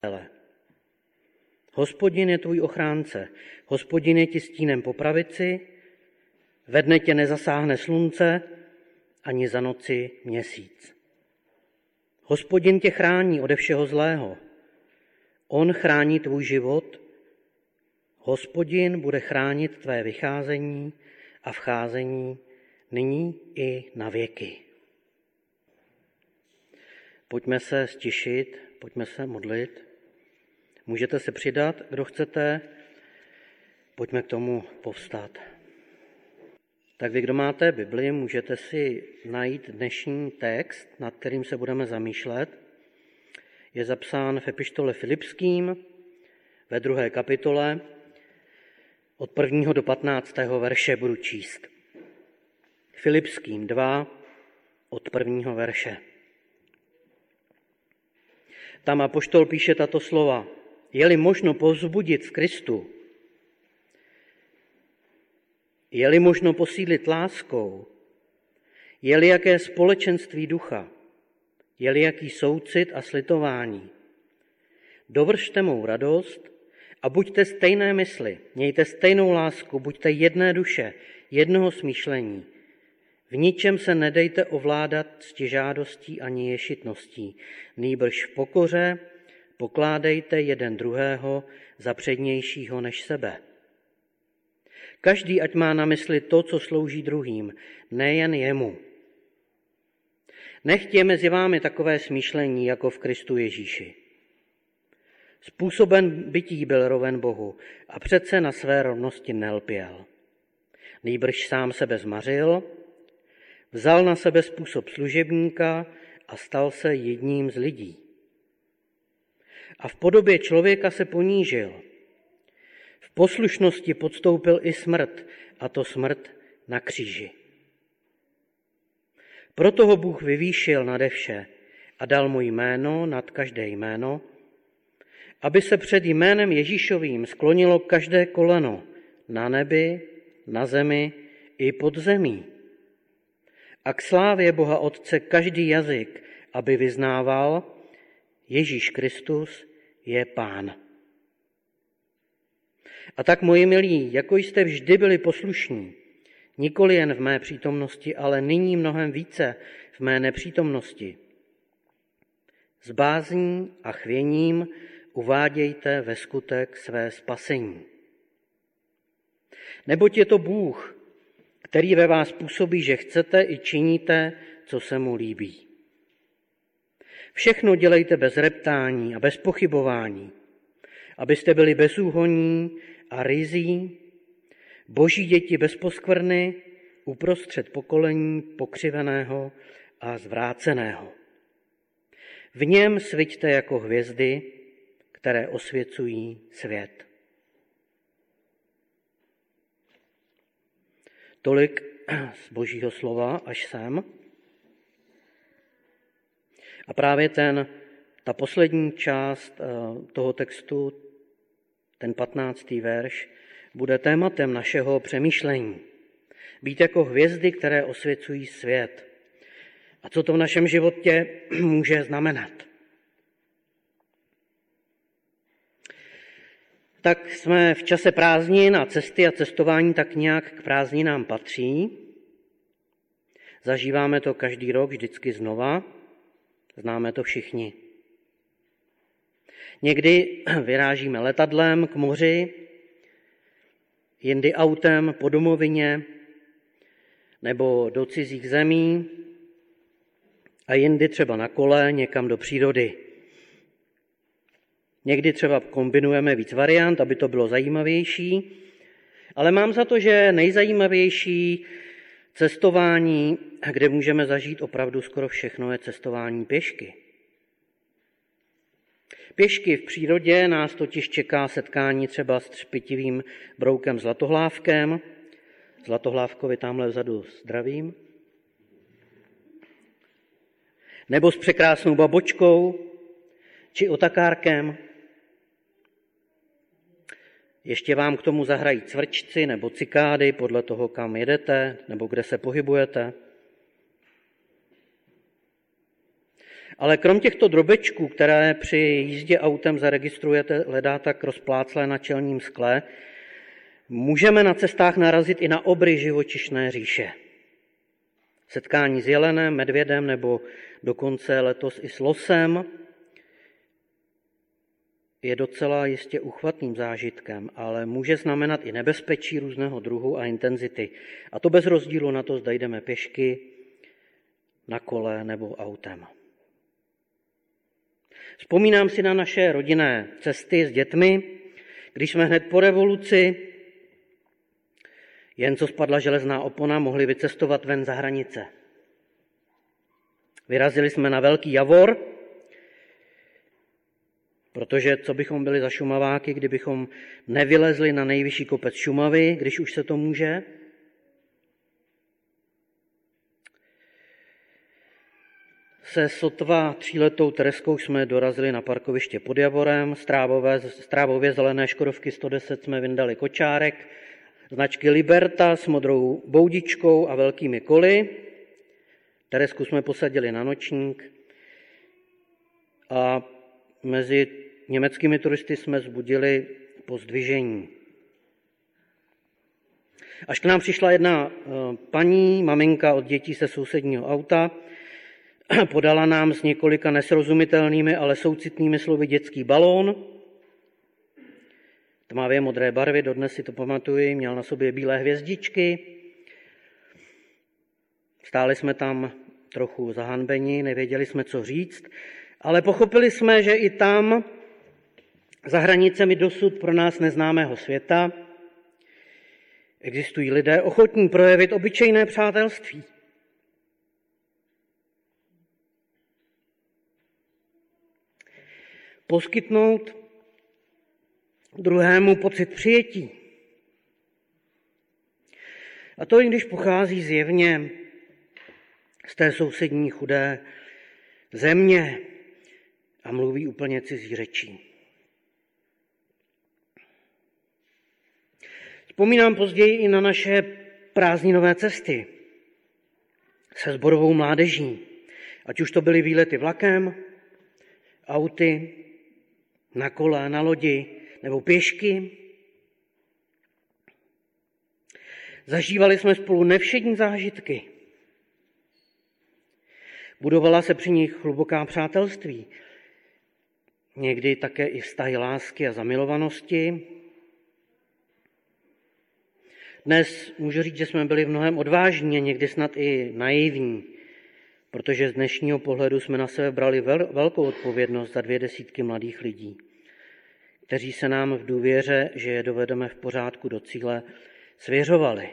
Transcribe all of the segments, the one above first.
Hospodin je tvůj ochránce, Hospodin je ti stínem po pravici, ve dne tě nezasáhne slunce, ani za noci měsíc. Hospodin tě chrání ode všeho zlého. On chrání tvůj život. Hospodin bude chránit tvé vycházení a vcházení nyní i na věky. Pojďme se stišit, pojďme se modlit. Můžete se přidat, kdo chcete, pojďme k tomu povstat. Tak vy, kdo máte Bibli, můžete si najít dnešní text, nad kterým se budeme zamýšlet. Je zapsán v epištole Filipským ve 2. kapitole. Od 1. do 15. verše budu číst. Filipským 2 od 1. verše. Tam apoštol píše tato slova. Je-li možno povzbudit v Kristu, je-li možno posílit láskou, je-li jaké společenství ducha, je-li jaký soucit a slitování, dovršte mou radost a buďte stejné mysli, mějte stejnou lásku, buďte jedné duše, jednoho smýšlení. V ničem se nedejte ovládat ctižádostí ani ješitností, nýbrž v pokoře pokládejte jeden druhého za přednějšího než sebe. Každý ať má na mysli to, co slouží druhým, nejen jemu. Nechť je mezi vámi takové smýšlení, jako v Kristu Ježíši. Způsoben bytí byl roven Bohu a přece na své rovnosti nelpěl. Nýbrž sám sebe zmařil, vzal na sebe způsob služebníka a stal se jedním z lidí. A v podobě člověka se ponížil. V poslušnosti podstoupil i smrt, a to smrt na kříži. Proto ho Bůh vyvýšil nade vše a dal mu jméno nad každé jméno, aby se před jménem Ježíšovým sklonilo každé koleno na nebi, na zemi i pod zemí. A k slávě Boha Otce každý jazyk, aby vyznával, Ježíš Kristus je Pán. A tak, moji milí, jako jste vždy byli poslušní, nikoli jen v mé přítomnosti, ale nyní mnohem více v mé nepřítomnosti. S bázní a chvěním uvádějte ve skutek své spasení. Neboť je to Bůh, který ve vás působí, že chcete i činíte, co se mu líbí. Všechno dělejte bez reptání a bez pochybování, abyste byli bezúhonní a ryzí, boží děti bez poskvrny, uprostřed pokolení pokřiveného a zvráceného. V něm sviťte jako hvězdy, které osvěcují svět. Tolik z Božího slova až sem. A právě ta poslední část toho textu, ten 15. verš, bude tématem našeho přemýšlení. Být jako hvězdy, které osvěcují svět. A co to v našem životě může znamenat? Tak jsme v čase prázdnin a cesty a cestování tak nějak k prázdninám patří. Zažíváme to každý rok vždycky znova. Známe to všichni. Někdy vyrážíme letadlem k moři, jindy autem po domovině nebo do cizích zemí a jindy třeba na kole někam do přírody. Někdy třeba kombinujeme víc variant, aby to bylo zajímavější, ale mám za to, že nejzajímavější cestování, kde můžeme zažít opravdu skoro všechno, je cestování pěšky. Pěšky v přírodě nás totiž čeká setkání třeba s třpitivým broukem zlatohlávkem. Zlatohlávkovi tamhle vzadu zdravím. Nebo s překrásnou babočkou, či otakárkem. Ještě vám k tomu zahrají cvrčci nebo cikády podle toho, kam jedete nebo kde se pohybujete. Ale krom těchto drobečků, které při jízdě autem zaregistrujete leda tak rozpláclé na čelním skle, můžeme na cestách narazit i na obry živočišné říše. Setkání s jelenem, medvědem nebo dokonce letos i s losem je docela jistě uchvatným zážitkem, ale může znamenat i nebezpečí různého druhu a intenzity. A to bez rozdílu na to, zda jdeme pěšky, na kole nebo autem. Vzpomínám si na naše rodinné cesty s dětmi, když jsme hned po revoluci, jen co spadla železná opona, mohli vycestovat ven za hranice. Vyrazili jsme na Velký Javor, protože co bychom byli za Šumaváky, kdybychom nevylezli na nejvyšší kopec Šumavy, když už se to může. Se sotva 3letou Tereskou jsme dorazili na parkoviště pod Javorem, z trávově zelené Škodovky 110 jsme vyndali kočárek, značky Liberta s modrou boudičkou a velkými koly. Teresku jsme posadili na nočník a mezi německými turisty jsme vzbudili pozdvižení. Až k nám přišla jedna paní, maminka od dětí se sousedního auta, podala nám s několika nesrozumitelnými, ale soucitnými slovy dětský balón. Tmavě modré barvy, dodnes si to pamatuji, měl na sobě bílé hvězdičky. Stáli jsme tam trochu zahanbeni, nevěděli jsme, co říct, ale pochopili jsme, že i tam, za hranicemi dosud pro nás neznámého světa, existují lidé ochotní projevit obyčejné přátelství. Poskytnout druhému pocit přijetí. A to i když pochází zjevně z té sousední chudé země a mluví úplně cizí řečí. Vzpomínám později i na naše prázdninové cesty se sborovou mládeží. Ať už to byly výlety vlakem, auty, na kole, na lodi nebo pěšky. Zažívali jsme spolu nevšední zážitky. Budovala se při nich hluboká přátelství, někdy také i vztahy lásky a zamilovanosti. Dnes můžu říct, že jsme byli v mnohem odvážní a někdy snad i naivní, protože z dnešního pohledu jsme na sebe brali velkou odpovědnost za 200 mladých lidí, kteří se nám v důvěře, že je dovedeme v pořádku do cíle, svěřovali.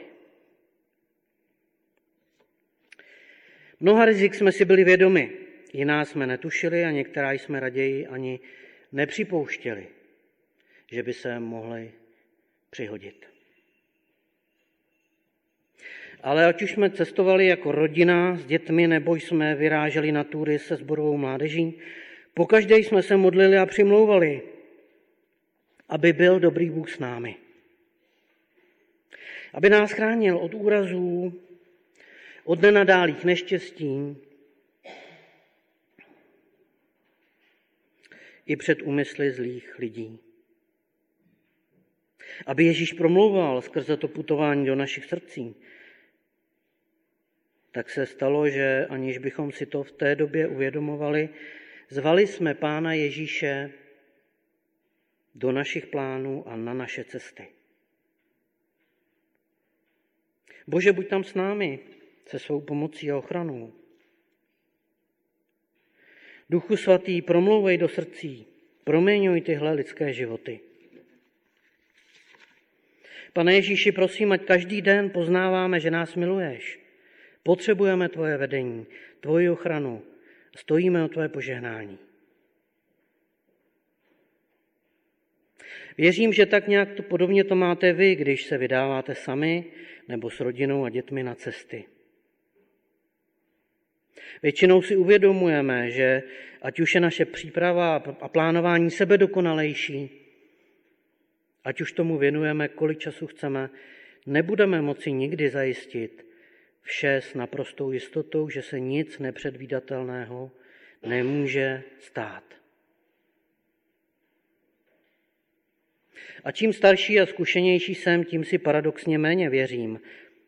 Mnoha rizik jsme si byli vědomi, jiná jsme netušili a některá jsme raději ani nepřipouštěli, že by se mohly přihodit. Ale ať už jsme cestovali jako rodina s dětmi, nebo jsme vyráželi na túry se sborovou mládeží, pokaždé jsme se modlili a přimlouvali, aby byl dobrý Bůh s námi. Aby nás chránil od úrazů, od nenadálých neštěstí i před úmysly zlých lidí. Aby Ježíš promlouval skrze to putování do našich srdcí, tak se stalo, že aniž bychom si to v té době uvědomovali, zvali jsme Pána Ježíše do našich plánů a na naše cesty. Bože, buď tam s námi, se svou pomocí a ochranou. Duchu svatý, promlouvej do srdcí, proměňuj tyhle lidské životy. Pane Ježíši, prosím, ať každý den poznáváme, že nás miluješ. Potřebujeme tvoje vedení, tvoji ochranu, stojíme o tvoje požehnání. Věřím, že tak nějak podobně to máte vy, když se vydáváte sami nebo s rodinou a dětmi na cesty. Většinou si uvědomujeme, že ať už je naše příprava a plánování sebedokonalejší, ať už tomu věnujeme, kolik času chceme, nebudeme moci nikdy zajistit vše s naprostou jistotou, že se nic nepředvídatelného nemůže stát. A čím starší a zkušenější jsem, tím si paradoxně méně věřím.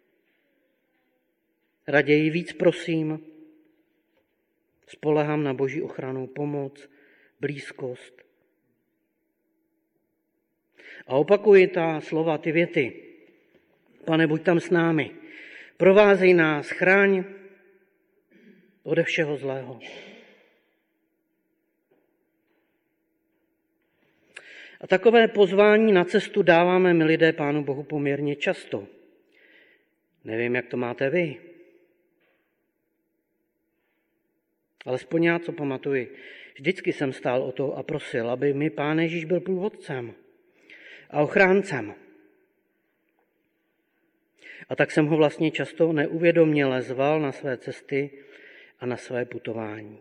Raději víc prosím, spolehám na Boží ochranu, pomoc, blízkost. A opakuji ta slova, ty věty. Pane, buď tam s námi, provázej nás, chráň ode všeho zlého. A takové pozvání na cestu dáváme my lidé Pánu Bohu poměrně často. Nevím, jak to máte vy. Alespoň já, co pamatuji, vždycky jsem stál o to a prosil, aby mi Pán Ježíš byl průvodcem a ochráncem. A tak jsem ho vlastně často neuvědoměle zval na své cesty a na své putování.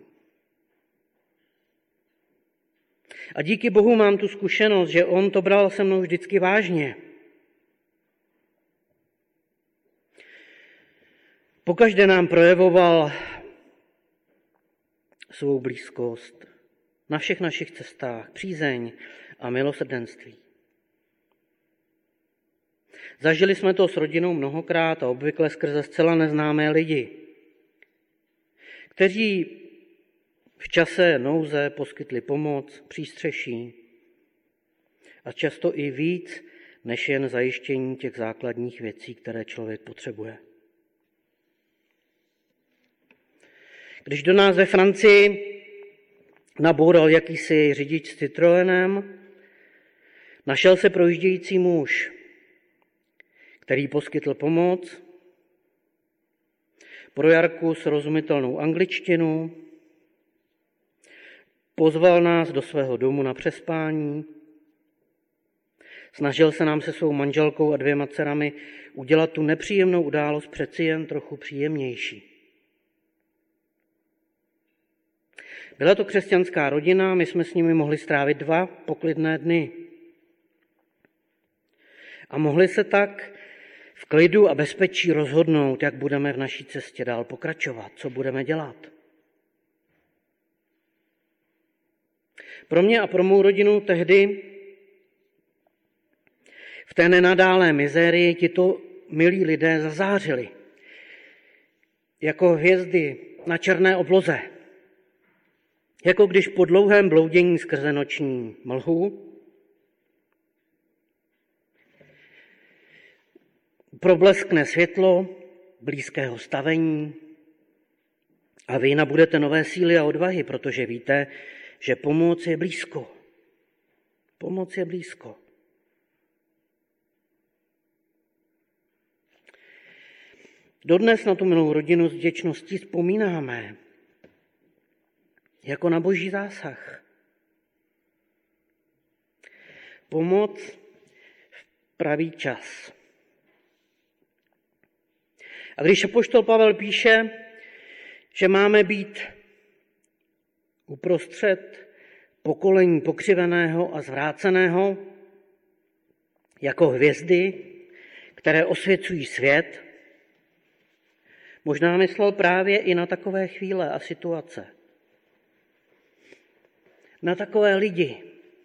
A díky Bohu mám tu zkušenost, že on to bral se mnou vždycky vážně. Pokaždé nám projevoval svou blízkost na všech našich cestách, přízeň a milosrdenství. Zažili jsme to s rodinou mnohokrát a obvykle skrze zcela neznámé lidi, kteří v čase nouze poskytli pomoc, přístřeší a často i víc, než jen zajištění těch základních věcí, které člověk potřebuje. Když do nás ve Francii naboural jakýsi řidič s Citroenem, našel se projíždějící muž, který poskytl pomoc, pro Jarku srozumitelnou angličtinu, pozval nás do svého domu na přespání, snažil se nám se svou manželkou a 2 dcerami udělat tu nepříjemnou událost přeci jen trochu příjemnější. Byla to křesťanská rodina, my jsme s nimi mohli strávit 2 poklidné dny. A mohli se tak v klidu a bezpečí rozhodnout, jak budeme v naší cestě dál pokračovat, co budeme dělat. Pro mě a pro mou rodinu tehdy v té nenadálé mizérii tito milí lidé zazářili jako hvězdy na černé obloze. Jako když po dlouhém bloudění skrze noční mlhu probleskne světlo blízkého stavení a vy nabudete nové síly a odvahy, protože víte, že pomoc je blízko. Pomoc je blízko. Dodnes na tu milou rodinu s vděčností vzpomínáme jako na Boží zásah. Pomoc v pravý čas. A když apoštol Pavel píše, že máme být uprostřed pokolení pokřiveného a zvráceného, jako hvězdy, které osvěcují svět, možná myslel právě i na takové chvíle a situace. Na takové lidi,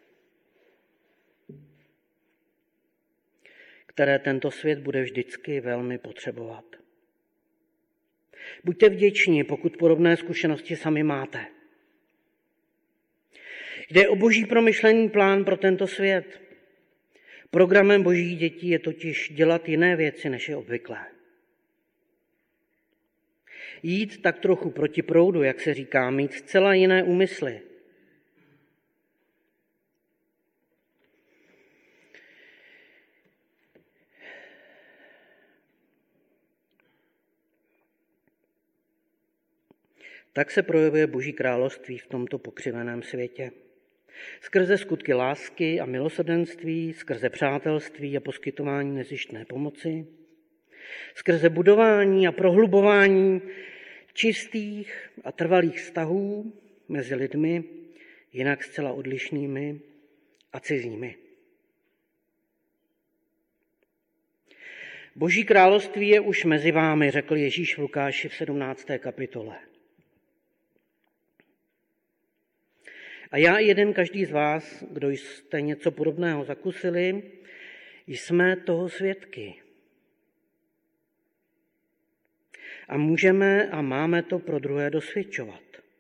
které tento svět bude vždycky velmi potřebovat. Buďte vděční, pokud podobné zkušenosti sami máte. Jde o Boží promyšlený plán pro tento svět. Programem Božích dětí je totiž dělat jiné věci, než je obvyklé. Jít tak trochu proti proudu, jak se říká, mít zcela jiné úmysly. Tak se projevuje Boží království v tomto pokřiveném světě. Skrze skutky lásky a milosrdenství, skrze přátelství a poskytování nezištné pomoci, skrze budování a prohlubování čistých a trvalých vztahů mezi lidmi, jinak zcela odlišnými a cizími. Boží království je už mezi vámi, řekl Ježíš v Lukáši v 17. kapitole. A já i jeden každý z vás, kdo jste něco podobného zakusili, jsme toho svědky. A můžeme a máme to pro druhé dosvědčovat.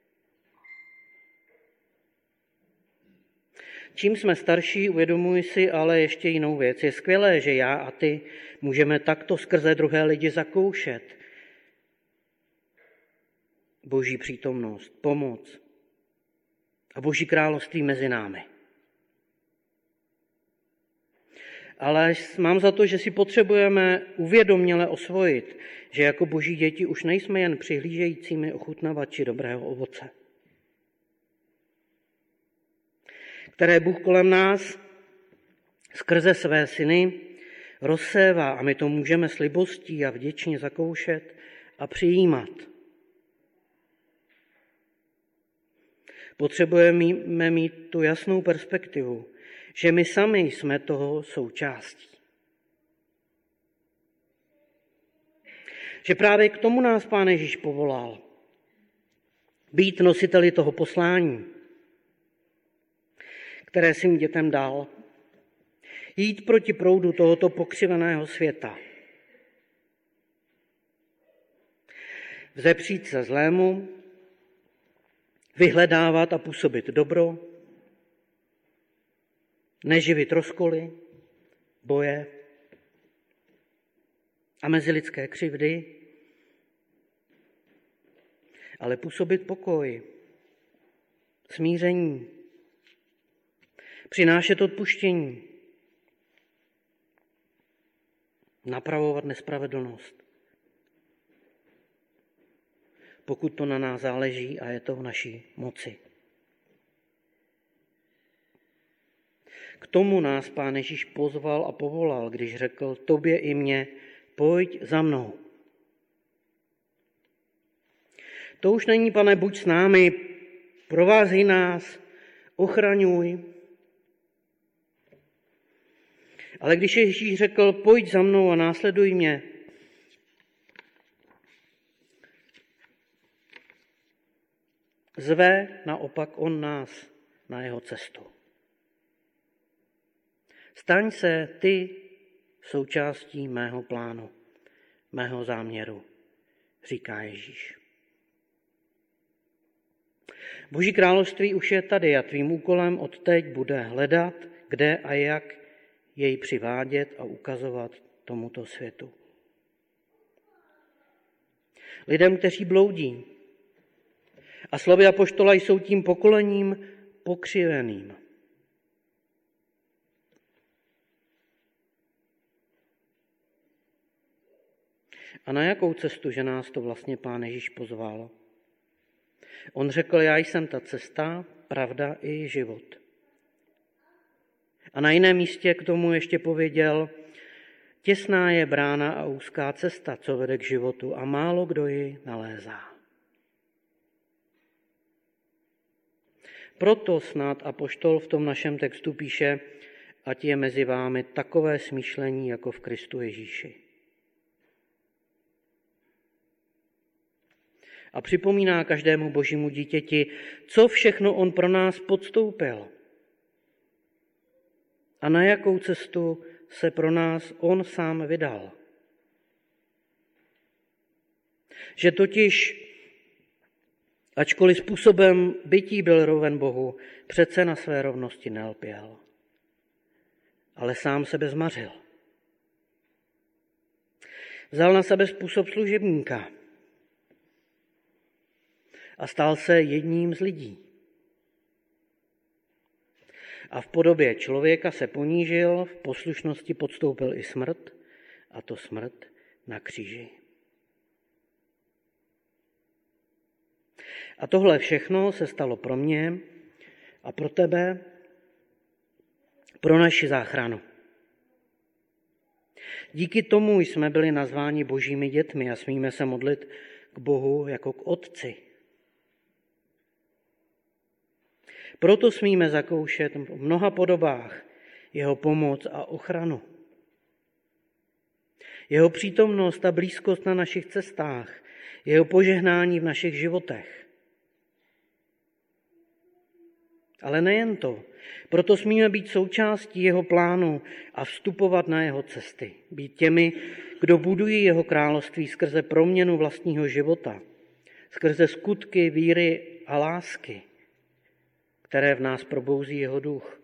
Čím jsme starší, uvědomuji si ale ještě jinou věc. Je skvělé, že já a ty můžeme takto skrze druhé lidi zakoušet Boží přítomnost, pomoc a Boží království mezi námi. Ale mám za to, že si potřebujeme uvědoměle osvojit, že jako Boží děti už nejsme jen přihlížejícími ochutnavači dobrého ovoce, které Bůh kolem nás skrze své syny rozsévá a my to můžeme s libostí a vděčně zakoušet a přijímat. Potřebujeme mít tu jasnou perspektivu, že my sami jsme toho součástí. Že právě k tomu nás Pán Ježíš povolal. Být nositeli toho poslání, které svým dětem dal. Jít proti proudu tohoto pokřiveného světa. Vzepřít se zlému, vyhledávat a působit dobro, neživit rozkoly, boje a mezilidské křivdy, ale působit pokoj, smíření, přinášet odpuštění, napravovat nespravedlnost. Pokud to na nás záleží a je to v naší moci. K tomu nás Pán Ježíš pozval a povolal, když řekl tobě i mně, pojď za mnou. To už není, Pane, buď s námi, provázej nás, ochraňuj. Ale když Ježíš řekl, pojď za mnou a následuj mě, zve naopak on nás na jeho cestu. Staň se ty součástí mého plánu, mého záměru, říká Ježíš. Boží království už je tady a tvým úkolem odteď bude hledat, kde a jak jej přivádět a ukazovat tomuto světu. Lidem, kteří bloudí. A slovy apoštola jsou tím pokolením pokřiveným. A na jakou cestu, že nás to vlastně Pán Ježíš pozval? On řekl, já jsem ta cesta, pravda i život. A na jiném místě k tomu ještě pověděl, těsná je brána a úzká cesta, co vede k životu a málo kdo ji nalézá. Proto snad apoštol v tom našem textu píše, ať je mezi vámi takové smýšlení jako v Kristu Ježíši. A připomíná každému božímu dítěti, co všechno on pro nás podstoupil. A na jakou cestu se pro nás on sám vydal. Že totiž, ačkoliv způsobem bytí byl roven Bohu, přece na své rovnosti nelpěl, ale sám sebe zmařil. Vzal na sebe způsob služebníka a stal se jedním z lidí. A v podobě člověka se ponížil, v poslušnosti podstoupil i smrt, a to smrt na kříži. A tohle všechno se stalo pro mě a pro tebe, pro naši záchranu. Díky tomu jsme byli nazváni božími dětmi a smíme se modlit k Bohu jako k Otci. Proto smíme zakoušet v mnoha podobách jeho pomoc a ochranu. Jeho přítomnost a blízkost na našich cestách, jeho požehnání v našich životech. Ale nejen to. Proto smíme být součástí jeho plánu a vstupovat na jeho cesty. Být těmi, kdo budují jeho království skrze proměnu vlastního života, skrze skutky víry a lásky, které v nás probouzí jeho duch.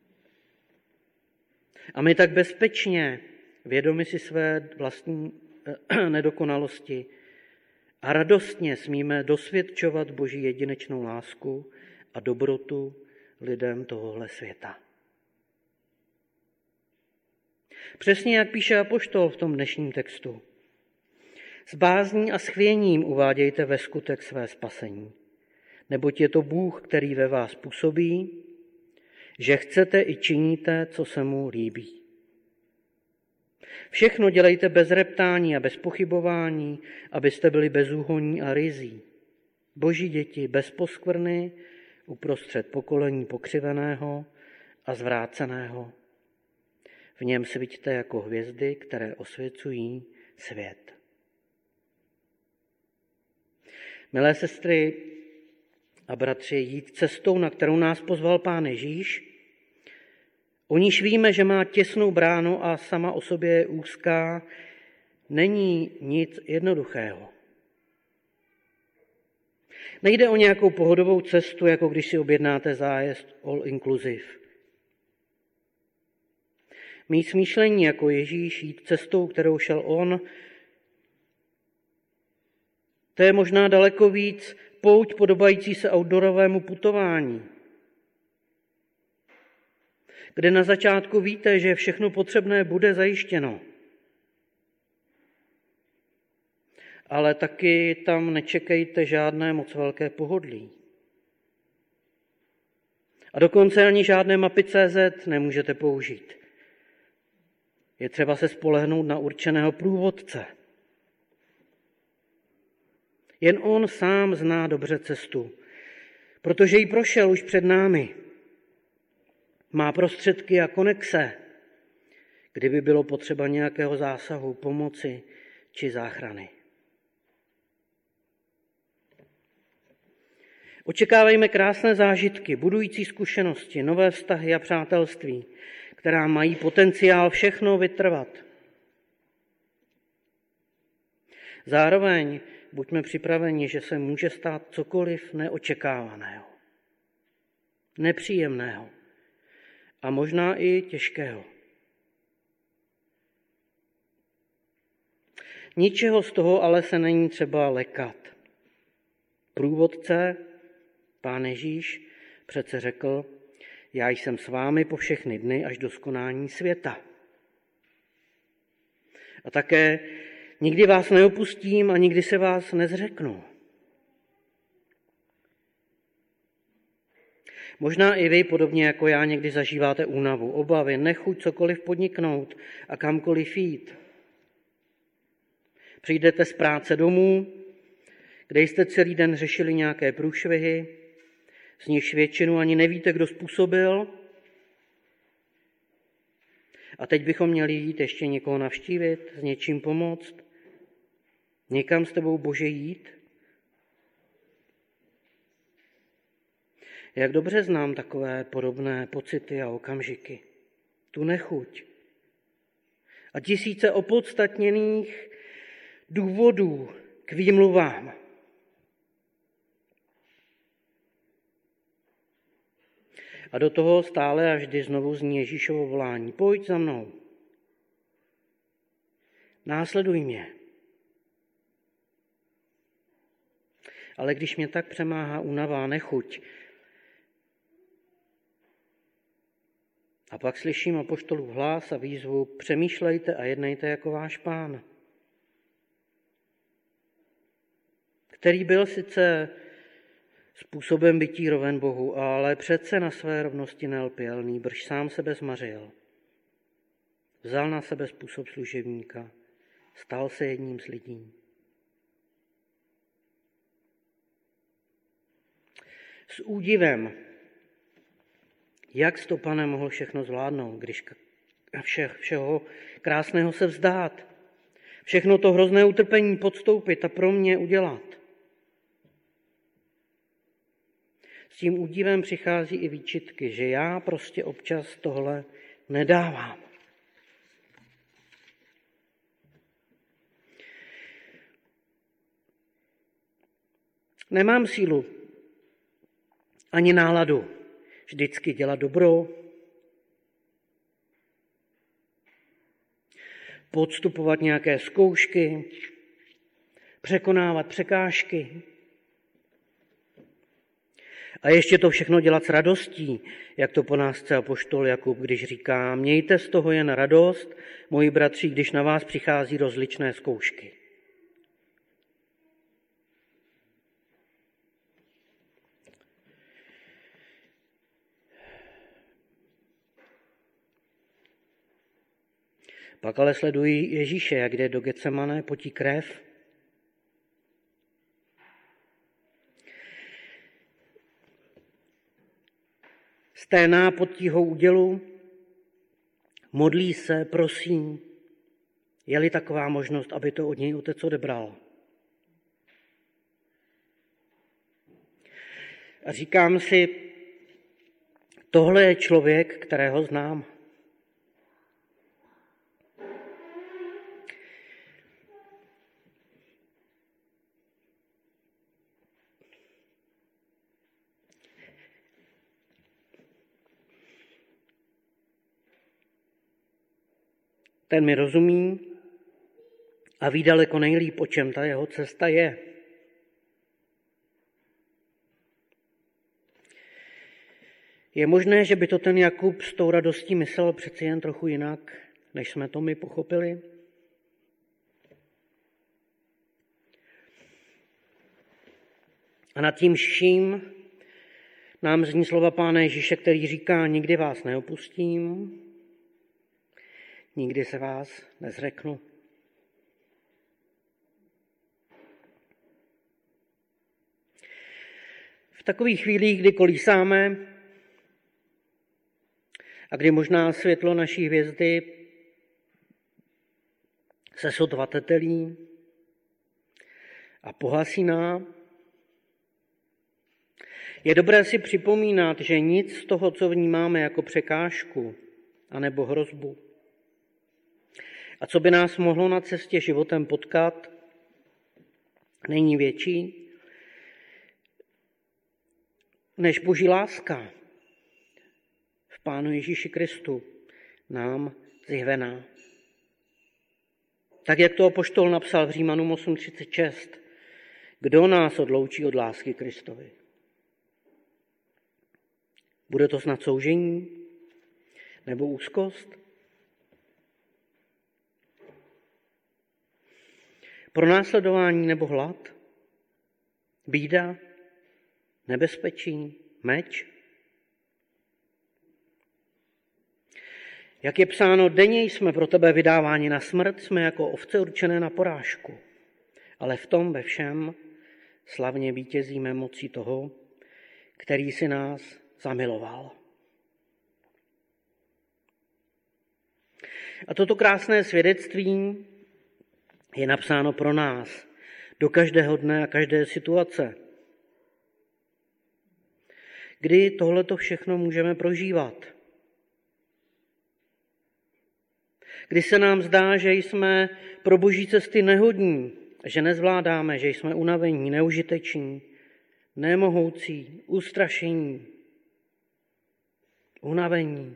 A my tak bezpečně, vědomi si své vlastní nedokonalosti, a radostně smíme dosvědčovat Boží jedinečnou lásku a dobrotu lidem tohohle světa. Přesně jak píše apoštol v tom dnešním textu. S bázní a schvěním uvádějte ve skutek své spasení, neboť je to Bůh, který ve vás působí, že chcete i činíte, co se mu líbí. Všechno dělejte bez reptání a bez pochybování, abyste byli bezúhonní a ryzí. Boží děti bez poskvrny, uprostřed pokolení pokřiveného a zvráceného. V něm svíťte jako hvězdy, které osvěcují svět. Milé sestry a bratři, jít cestou, na kterou nás pozval Pán Ježíš, o níž víme, že má těsnou bránu a sama o sobě je úzká, není nic jednoduchého. Nejde o nějakou pohodovou cestu, jako když si objednáte zájezd all inclusive. Mít smýšlení jako Ježíš, jít cestou, kterou šel on, to je možná daleko víc pouť podobající se outdoorovému putování, kde na začátku víte, že všechno potřebné bude zajištěno. Ale taky tam nečekejte žádné moc velké pohodlí. A dokonce ani žádné mapy CZ nemůžete použít. Je třeba se spolehnout na určeného průvodce. Jen on sám zná dobře cestu, protože ji prošel už před námi. Má prostředky a konexe, kdyby bylo potřeba nějakého zásahu, pomoci či záchrany. Očekávejme krásné zážitky, budující zkušenosti, nové vztahy a přátelství, která mají potenciál všechno vytrvat. Zároveň buďme připraveni, že se může stát cokoliv neočekávaného, nepříjemného a možná i těžkého. Ničeho z toho ale se není třeba lekat. Průvodce, Pán Ježíš, přece řekl, já jsem s vámi po všechny dny až do skonání světa. A také nikdy vás neopustím a nikdy se vás nezřeknu. Možná i vy, podobně jako já, někdy zažíváte únavu, obavy, nechuť cokoliv podniknout a kamkoliv jít. Přijdete z práce domů, kde jste celý den řešili nějaké průšvihy, z nichž většinu ani nevíte, kdo způsobil. A teď bychom měli jít ještě někoho navštívit, s něčím pomoct, někam s tebou, Bože, jít. Jak dobře znám takové podobné pocity a okamžiky. Tu nechuť. A tisíce opodstatněných důvodů k výmluvám. A do toho stále a vždy znovu zní Ježíšovo volání. Pojď za mnou. Následuj mě. Ale když mě tak přemáhá únava a nechuť, a pak slyším apoštolův hlas a výzvu, přemýšlejte a jednejte jako váš Pán, který byl sice způsobem bytí roven Bohu, ale přece na své rovnosti nelpěl, nýbrž sám sebe zmařil. Vzal na sebe způsob služebníka, stal se jedním z lidí. S údivem, jak stopanem mohl všechno zvládnout, když všeho krásného se vzdát, všechno to hrozné utrpení podstoupit a pro mě udělat. S tím údivem přichází i výčitky, že já prostě občas tohle nedávám. Nemám sílu ani náladu vždycky dělat dobro, podstupovat nějaké zkoušky, překonávat překážky. A ještě to všechno dělat s radostí, jak to po nás chce apoštol Jakub, když říká, mějte z toho jen radost, moji bratři, když na vás přichází rozličné zkoušky. Pak ale sledují Ježíše, jak jde do Getsemane, potí krev. Sténá pod tíhou údělu, modlí se, prosí, je-li taková možnost, aby to od něj otec odebral. A říkám si, tohle je člověk, kterého znám. Ten mi rozumí a ví daleko nejlíp, o čem ta jeho cesta je. Je možné, že by to ten Jakub s tou radostí myslel přeci jen trochu jinak, než jsme to my pochopili? A nad tím vším nám zní slova Pána Ježíše, který říká, nikdy vás neopustím, nikdy se vás nezřeknu. V takových chvílích, kdy kolísáme a kdy možná světlo naší hvězdy se sotva tetelí a pohasíná, je dobré si připomínat, že nic z toho, co vnímáme jako překážku anebo hrozbu, a co by nás mohlo na cestě životem potkat, není větší než Boží láska v Pánu Ježíši Kristu nám zjevná. Tak, jak to apoštol napsal v Římanům 8:36, kdo nás odloučí od lásky Kristovi? Bude to snad soužení nebo úzkost? Pronásledování nebo hlad? Bída? Nebezpečí? Meč? Jak je psáno, denně jsme pro tebe vydáváni na smrt, jsme jako ovce určené na porážku. Ale v tom ve všem slavně vítězíme mocí toho, který si nás zamiloval. A toto krásné svědectví je napsáno pro nás do každého dne a každé situace, kdy tohleto všechno můžeme prožívat. Kdy se nám zdá, že jsme pro Boží cesty nehodní, že nezvládáme, že jsme unavení, neužiteční, nemohoucí, ustrašení, unavení.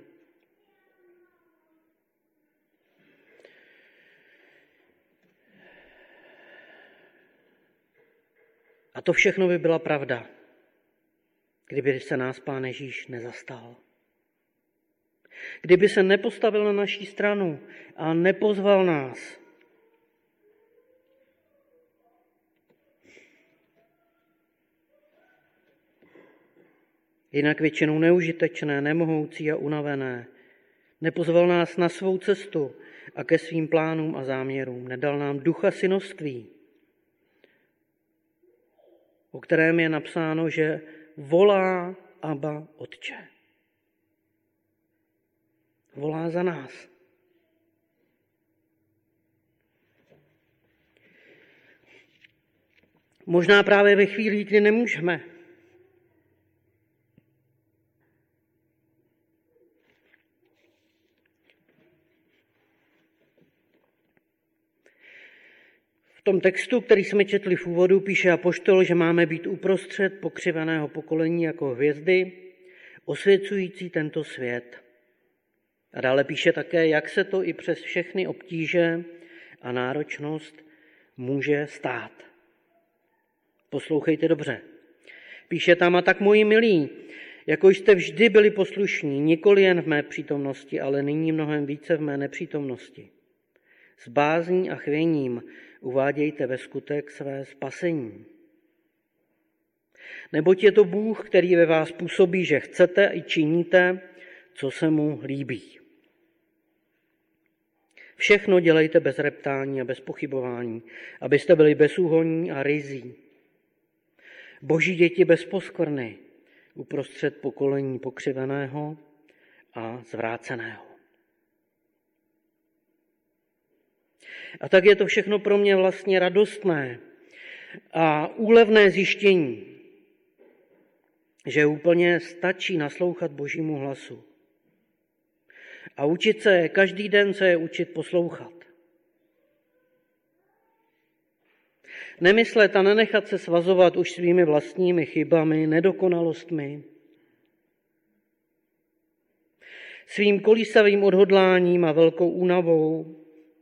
A to všechno by byla pravda, kdyby se nás Pán Ježíš nezastal. Kdyby se nepostavil na naší stranu a nepozval nás. Jinak většinou neužitečné, nemohoucí a unavené. Nepozval nás na svou cestu a ke svým plánům a záměrům. Nedal nám ducha synoství, o kterém je napsáno, že volá Abba, Otče. Volá za nás. Možná právě ve chvíli, kdy nemůžeme, tom textu, který jsme četli v úvodu, píše apoštol, že máme být uprostřed pokřiveného pokolení jako hvězdy, osvěcující tento svět. A dále píše také, jak se to i přes všechny obtíže a náročnost může stát. Poslouchejte dobře. Píše tam, a tak moji milí, jako jste vždy byli poslušní, nikoli jen v mé přítomnosti, ale nyní mnohem více v mé nepřítomnosti. S bázní a chvěním uvádějte ve skutek své spasení. Neboť je to Bůh, který ve vás působí, že chcete i činíte, co se mu líbí. Všechno dělejte bez reptání a bez pochybování, abyste byli bezúhonní a ryzí. Boží děti bez poskvrny, uprostřed pokolení pokřiveného a zvráceného. A tak je to všechno pro mě vlastně radostné a úlevné zjištění, že úplně stačí naslouchat Božímu hlasu. A učit se každý den se je učit poslouchat. Nemyslet a nenechat se svazovat už svými vlastními chybami, nedokonalostmi, svým kolísavým odhodláním a velkou únavou,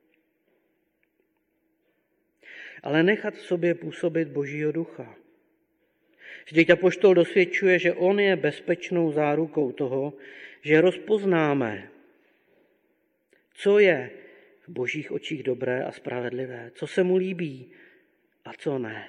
ale nechat v sobě působit Božího ducha. Vždyť apoštol dosvědčuje, že on je bezpečnou zárukou toho, že rozpoznáme, co je v Božích očích dobré a spravedlivé, co se mu líbí a co ne.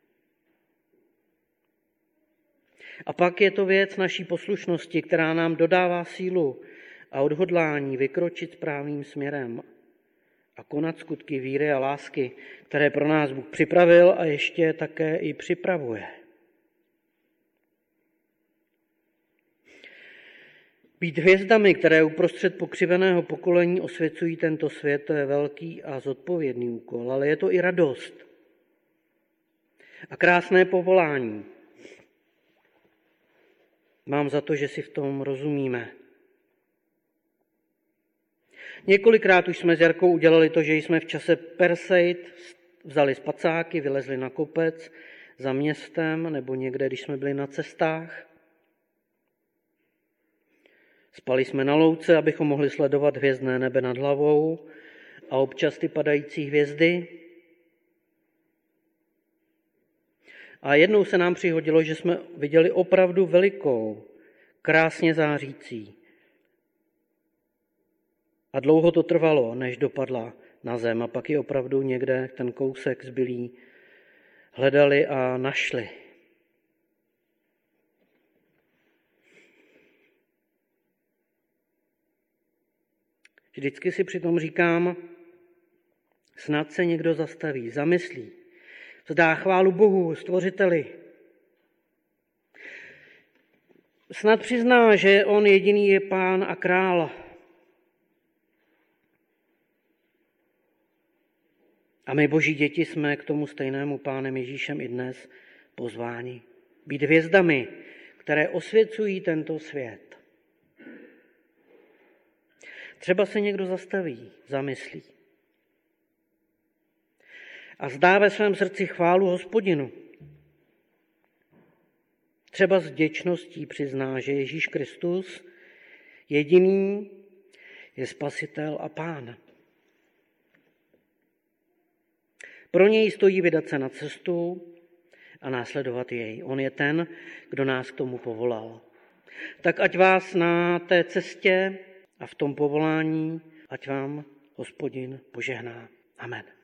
A pak je to věc naší poslušnosti, která nám dodává sílu a odhodlání vykročit správným směrem a konat skutky víry a lásky, které pro nás Bůh připravil a ještě také i připravuje. Být hvězdami, které uprostřed pokřiveného pokolení osvěcují tento svět, to je velký a zodpovědný úkol, ale je to i radost a krásné povolání. Mám za to, že si v tom rozumíme. Několikrát už jsme s Jarkou udělali to, že jsme v čase Perseid vzali spacáky, vylezli na kopec za městem nebo někde, když jsme byli na cestách. Spali jsme na louce, abychom mohli sledovat hvězdné nebe nad hlavou a občas ty padající hvězdy. A jednou se nám přihodilo, že jsme viděli opravdu velikou, krásně zářící. A dlouho to trvalo, než dopadla na zem. A pak ji opravdu někde ten kousek zbylý hledali a našli. Vždycky si přitom říkám, snad se někdo zastaví, zamyslí, vzdá chválu Bohu, Stvořiteli. Snad přizná, že on jediný je Pán a Král. A my, Boží děti, jsme k tomu stejnému Pánem Ježíšem i dnes pozváni. Být hvězdami, které osvěcují tento svět. Třeba se někdo zastaví, zamyslí. A zdá ve svém srdci chválu Hospodinu. Třeba s vděčností přizná, že Ježíš Kristus jediný je Spasitel a Pán. Pro něj stojí vydat se na cestu a následovat jej. On je ten, kdo nás k tomu povolal. Tak ať vás na té cestě a v tom povolání, ať vám Hospodin požehná. Amen.